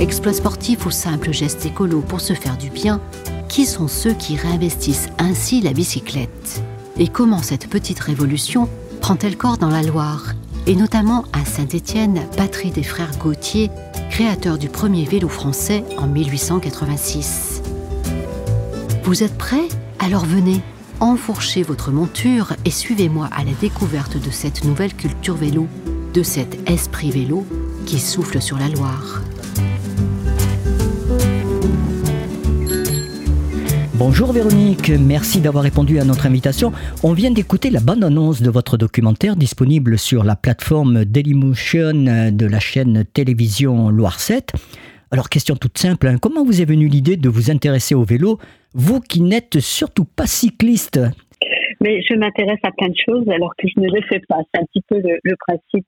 Exploits sportifs ou simples gestes écolos pour se faire du bien, qui sont ceux qui réinvestissent ainsi la bicyclette? Et comment cette petite révolution prend-elle corps dans la Loire? Et notamment à Saint-Étienne, patrie des frères Gautier, créateurs du premier vélo français en 1886. Vous êtes prêts? Alors venez, enfourchez votre monture et suivez-moi à la découverte de cette nouvelle culture vélo, de cet esprit vélo qui souffle sur la Loire. Bonjour Véronique, merci d'avoir répondu à notre invitation. On vient d'écouter la bande-annonce de votre documentaire disponible sur la plateforme Dailymotion de la chaîne télévision Loire 7. Alors question toute simple, comment vous est venue l'idée de vous intéresser au vélo, vous qui n'êtes surtout pas cycliste? Mais je m'intéresse à plein de choses alors que je ne le fais pas. C'est un petit peu le principe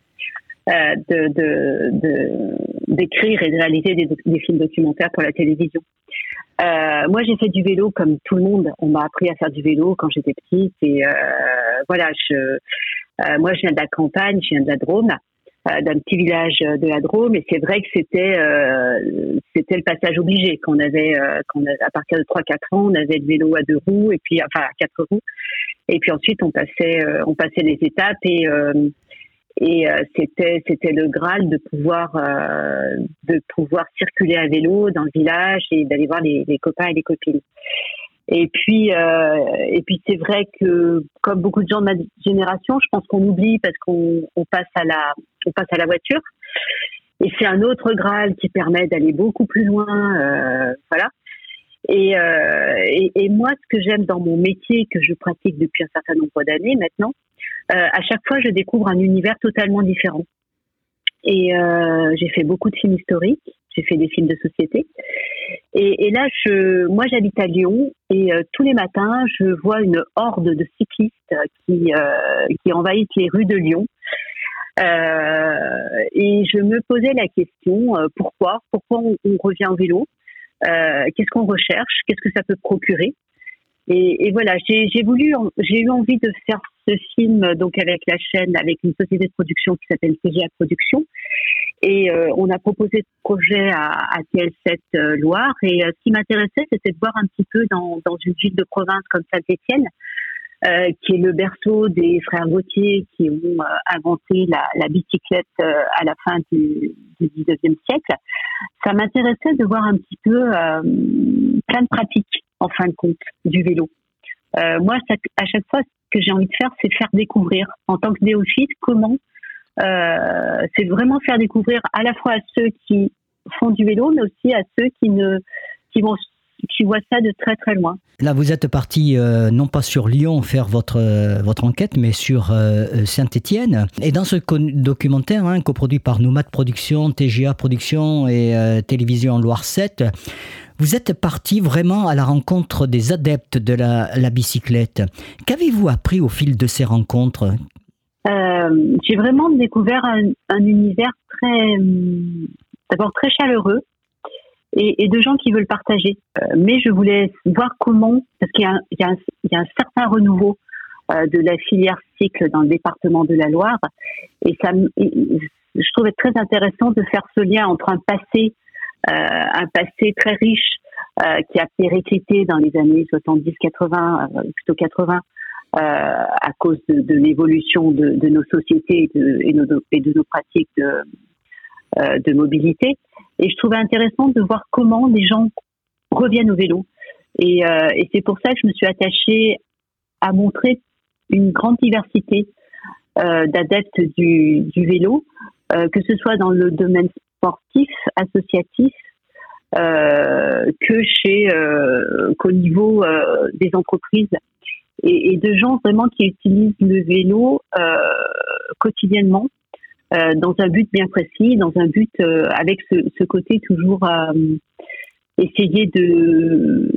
d'écrire et de réaliser des films documentaires pour la télévision. Moi, j'ai fait du vélo comme tout le monde. On m'a appris à faire du vélo quand j'étais petite. Et voilà, moi, je viens de la campagne, je viens de la Drôme, d'un petit village de la Drôme. Et c'est vrai que c'était le passage obligé. À partir de 3-4 ans, on avait le vélo à 2 roues, et puis à 4 roues. Et puis ensuite, on passait les étapes et c'était le Graal de pouvoir circuler à vélo dans le village et d'aller voir les copains et les copines. Et puis c'est vrai que comme beaucoup de gens de ma génération, je pense qu'on oublie parce qu'on passe à la voiture. Et c'est un autre Graal qui permet d'aller beaucoup plus loin, voilà. Et moi, ce que j'aime dans mon métier que je pratique depuis un certain nombre d'années maintenant, à chaque fois, je découvre un univers totalement différent. Et j'ai fait beaucoup de films historiques, j'ai fait des films de société. Et là, moi, j'habite à Lyon et tous les matins, je vois une horde de cyclistes qui envahissent les rues de Lyon. Et je me posais la question, pourquoi on revient au vélo? Qu'est-ce qu'on recherche? Qu'est-ce que ça peut procurer? Et voilà, j'ai eu envie de faire ce film donc avec la chaîne, avec une société de production qui s'appelle CGA Productions. Et on a proposé ce projet à TL7 Loire. Et ce qui m'intéressait, c'était de voir un petit peu dans une ville de province comme Saint-Étienne, qui est le berceau des frères Gautier qui ont inventé la bicyclette à la fin du 19e siècle. Ça m'intéressait de voir un petit peu plein de pratiques, en fin de compte, du vélo. Moi, à chaque fois, ce que j'ai envie de faire, c'est faire découvrir, en tant que néophyte, comment c'est vraiment faire découvrir à la fois à ceux qui font du vélo, mais aussi à ceux qui voient ça de très très loin. Là, vous êtes parti non pas sur Lyon faire votre enquête, mais sur Saint-Étienne. Et dans ce documentaire, coproduit par Nomad Productions, TGA Productions et Télévision Loire 7, vous êtes parti vraiment à la rencontre des adeptes de la bicyclette. Qu'avez-vous appris au fil de ces rencontres? J'ai vraiment découvert un univers d'abord très chaleureux et de gens qui veulent partager. Mais je voulais voir comment, parce qu'il y a un certain renouveau de la filière cycle dans le département de la Loire, et je trouvais très intéressant de faire ce lien entre un passé très riche qui a périclité dans les années 70-80, plutôt 80, à cause de l'évolution de nos sociétés et de nos pratiques de mobilité. Et je trouvais intéressant de voir comment les gens reviennent au vélo. Et c'est pour ça que je me suis attachée à montrer une grande diversité d'adeptes du vélo, que ce soit dans le domaine sportif, associatif, qu'au niveau des entreprises et de gens vraiment qui utilisent le vélo quotidiennement dans un but bien précis, dans un but avec ce côté toujours essayer de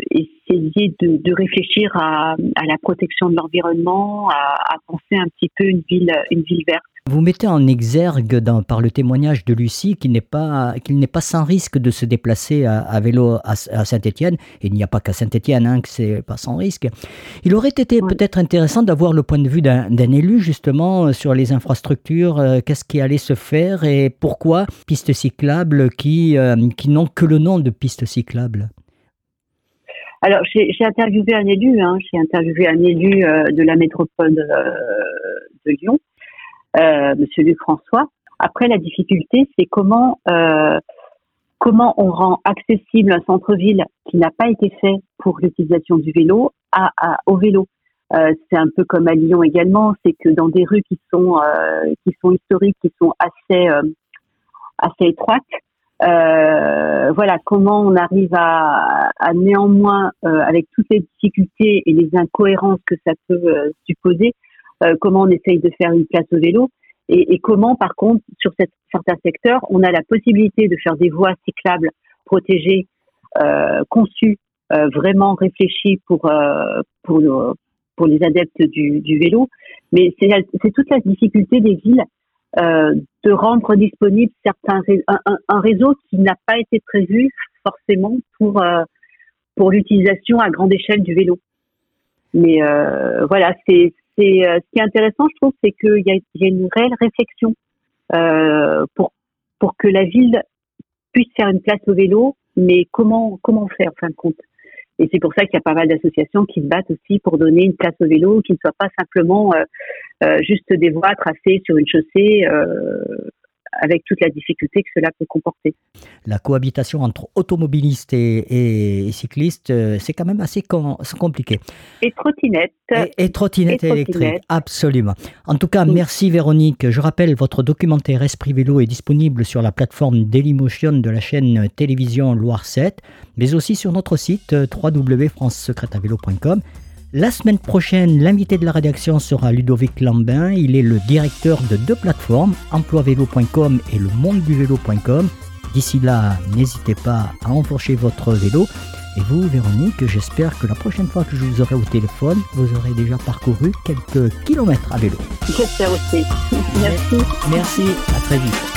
réfléchir à la protection de l'environnement, à penser un petit peu une ville verte. Vous mettez en exergue par le témoignage de Lucie qu'il n'est pas sans risque de se déplacer à vélo à Saint-Étienne. Et il n'y a pas qu'à Saint-Étienne que c'est pas sans risque. Il aurait été peut-être intéressant d'avoir le point de vue d'un élu justement sur les infrastructures, qu'est-ce qui allait se faire et pourquoi pistes cyclables qui n'ont que le nom de pistes cyclables. Alors, j'ai interviewé un élu, de la métropole de Lyon, Monsieur Luc François. Après, la difficulté, c'est comment on rend accessible un centre-ville qui n'a pas été fait pour l'utilisation du vélo au vélo. C'est un peu comme à Lyon également, c'est que dans des rues qui sont historiques, qui sont assez étroites, comment on arrive à néanmoins, avec toutes les difficultés et les incohérences que ça peut supposer, comment on essaye de faire une place au vélo et comment, par contre, sur certains secteurs, on a la possibilité de faire des voies cyclables protégées, conçues, vraiment réfléchies pour les adeptes du vélo. Mais c'est toute la difficulté des villes de rendre disponible un réseau qui n'a pas été prévu forcément pour l'utilisation à grande échelle du vélo. Mais ce qui est intéressant, je trouve, c'est qu'il y a une réelle réflexion pour que la ville puisse faire une place au vélo, mais comment faire en fin de compte. Et c'est pour ça qu'il y a pas mal d'associations qui se battent aussi pour donner une place au vélo, qui ne soit pas simplement juste des voies tracées sur une chaussée avec toute la difficulté que cela peut comporter. La cohabitation entre automobilistes et cyclistes, c'est quand même assez compliqué. Et trottinettes. Et trottinettes électriques, absolument. En tout cas, merci Véronique. Je rappelle, votre documentaire Esprit Vélo est disponible sur la plateforme Dailymotion de la chaîne télévision Loire 7, mais aussi sur notre site www.francesecrèteavélo.com. La semaine prochaine, l'invité de la rédaction sera Ludovic Lambin. Il est le directeur de 2 plateformes, emploivélo.com et le mondeduvélo.com. D'ici là, n'hésitez pas à enfourcher votre vélo. Et vous, Véronique, j'espère que la prochaine fois que je vous aurai au téléphone, vous aurez déjà parcouru quelques kilomètres à vélo. J'espère aussi. Merci. Merci, à très vite.